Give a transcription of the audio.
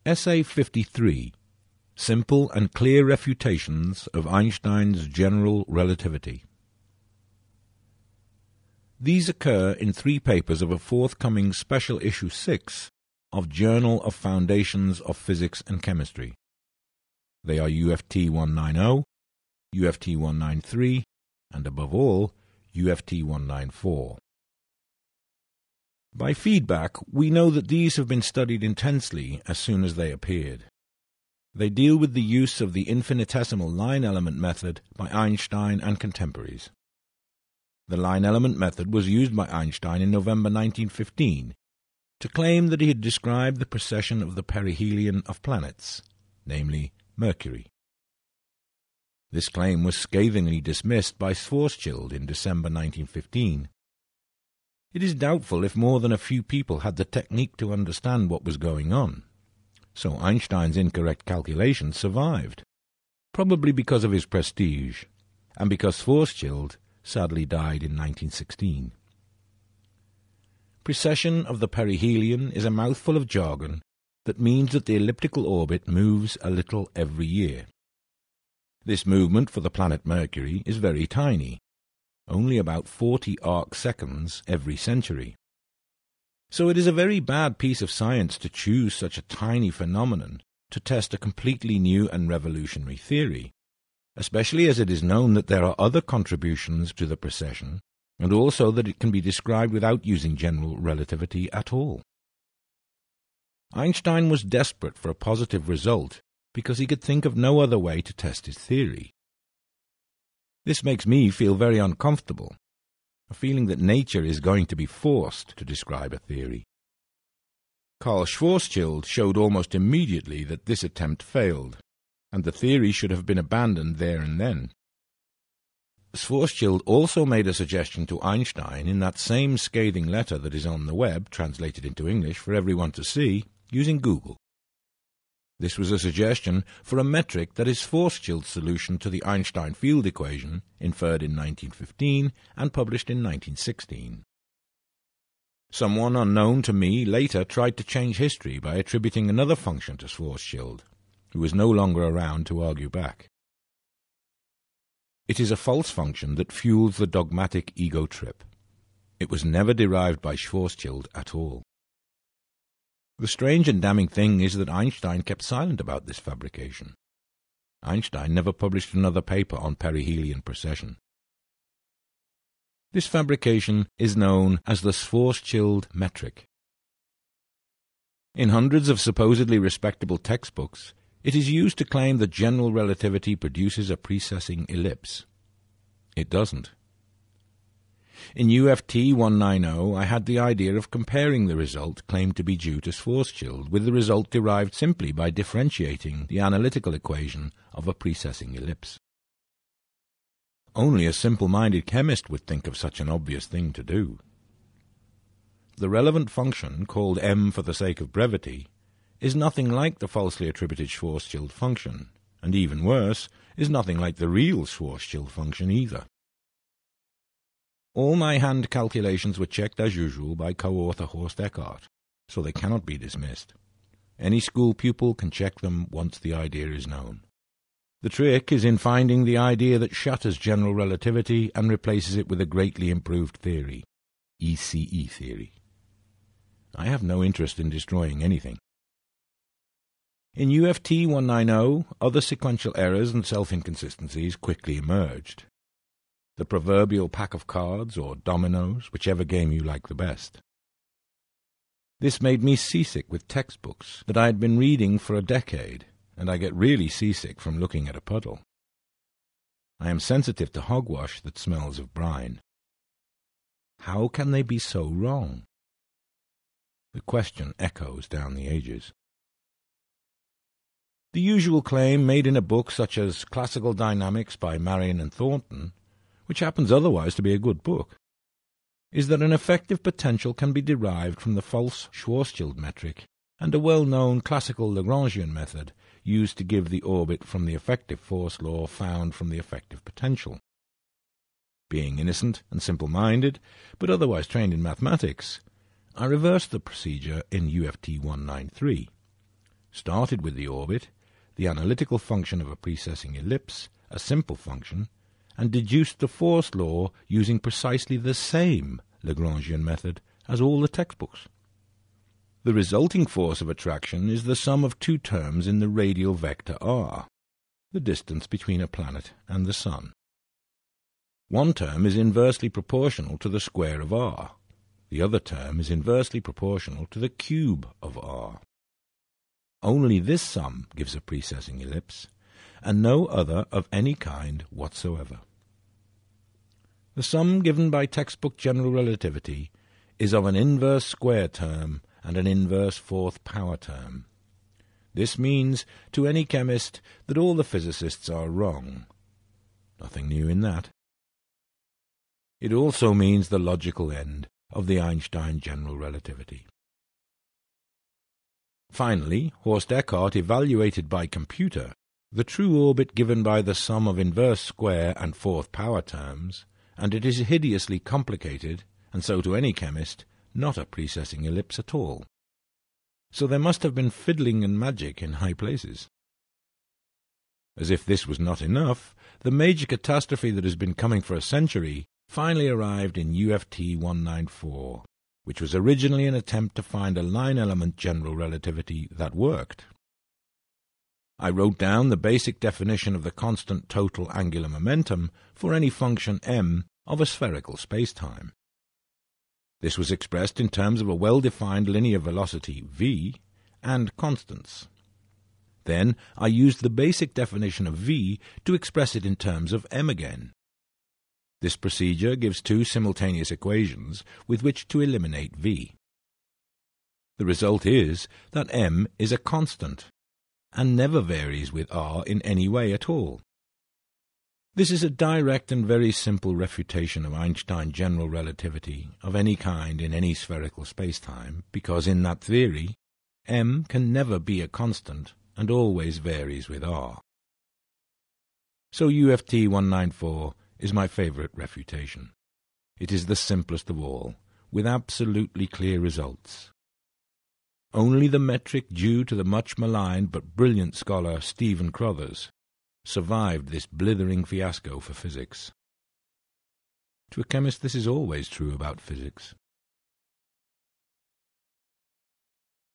Essay 53. Simple and Clear Refutations of Einstein's General Relativity. These occur in 3 papers of a forthcoming Special Issue 6 of Journal of Foundations of Physics and Chemistry. They are UFT 190, UFT 193, and above all, UFT 194. By feedback, we know that these have been studied intensely as soon as they appeared. They deal with the use of the infinitesimal line-element method by Einstein and contemporaries. The line-element method was used by Einstein in November 1915 to claim that he had described the precession of the perihelion of planets, namely Mercury. This claim was scathingly dismissed by Schwarzschild in December 1915. It is doubtful if more than a few people had the technique to understand what was going on, so Einstein's incorrect calculations survived, probably because of his prestige, and because Schwarzschild sadly died in 1916. Precession of the perihelion is a mouthful of jargon that means that the elliptical orbit moves a little every year. This movement for the planet Mercury is very tiny, only about 40 arc-seconds every century. So it is a very bad piece of science to choose such a tiny phenomenon to test a completely new and revolutionary theory, especially as it is known that there are other contributions to the precession, and also that it can be described without using general relativity at all. Einstein was desperate for a positive result because he could think of no other way to test his theory. This makes me feel very uncomfortable, a feeling that nature is going to be forced to describe a theory. Karl Schwarzschild showed almost immediately that this attempt failed, and the theory should have been abandoned there and then. Schwarzschild also made a suggestion to Einstein in that same scathing letter that is on the web, translated into English for everyone to see, using Google. This was a suggestion for a metric that is Schwarzschild's solution to the Einstein field equation, inferred in 1915 and published in 1916. Someone unknown to me later tried to change history by attributing another function to Schwarzschild, who is no longer around to argue back. It is a false function that fuels the dogmatic ego trip. It was never derived by Schwarzschild at all. The strange and damning thing is that Einstein kept silent about this fabrication. Einstein never published another paper on perihelion precession. This fabrication is known as the Schwarzschild metric. In hundreds of supposedly respectable textbooks, it is used to claim that general relativity produces a precessing ellipse. It doesn't. In UFT 190, I had the idea of comparing the result claimed to be due to Schwarzschild with the result derived simply by differentiating the analytical equation of a precessing ellipse. Only a simple-minded chemist would think of such an obvious thing to do. The relevant function, called m for the sake of brevity, is nothing like the falsely attributed Schwarzschild function, and even worse, is nothing like the real Schwarzschild function either. All my hand calculations were checked as usual by co-author Horst Eckart, so they cannot be dismissed. Any school pupil can check them once the idea is known. The trick is in finding the idea that shatters general relativity and replaces it with a greatly improved theory, ECE theory. I have no interest in destroying anything. In UFT 190, other sequential errors and self-inconsistencies quickly emerged. The proverbial pack of cards, or dominoes, whichever game you like the best. This made me seasick with textbooks that I had been reading for a decade, and I get really seasick from looking at a puddle. I am sensitive to hogwash that smells of brine. How can they be so wrong? The question echoes down the ages. The usual claim made in a book such as Classical Dynamics by Marion and Thornton, which happens otherwise to be a good book, is that an effective potential can be derived from the false Schwarzschild metric and a well-known classical Lagrangian method used to give the orbit from the effective force law found from the effective potential. Being innocent and simple-minded, but otherwise trained in mathematics, I reversed the procedure in UFT 193, started with the orbit, the analytical function of a precessing ellipse, a simple function, and deduced the force law using precisely the same Lagrangian method as all the textbooks. The resulting force of attraction is the sum of two terms in the radial vector r, the distance between a planet and the Sun. One term is inversely proportional to the square of r. The other term is inversely proportional to the cube of r. Only this sum gives a precessing ellipse, and no other of any kind whatsoever. The sum given by textbook general relativity is of an inverse square term and an inverse fourth power term. This means to any chemist that all the physicists are wrong. Nothing new in that. It also means the logical end of the Einstein general relativity. Finally, Horst Eckart evaluated by computer the true orbit given by the sum of inverse square and fourth power terms, and it is hideously complicated, and so to any chemist, not a precessing ellipse at all. So there must have been fiddling and magic in high places. As if this was not enough, the major catastrophe that has been coming for a century finally arrived in UFT 194, which was originally an attempt to find a line-element general relativity that worked. I wrote down the basic definition of the constant total angular momentum for any function m of a spherical spacetime. This was expressed in terms of a well-defined linear velocity v and constants. Then I used the basic definition of v to express it in terms of m again. This procedure gives two simultaneous equations with which to eliminate v. The result is that m is a constant, and never varies with r in any way at all. This is a direct and very simple refutation of Einstein's general relativity of any kind in any spherical spacetime, because in that theory, m can never be a constant and always varies with r. So UFT 194 is my favourite refutation. It is the simplest of all, with absolutely clear results. Only the metric due to the much maligned but brilliant scholar Stephen Crothers survived this blithering fiasco for physics. To a chemist this is always true about physics.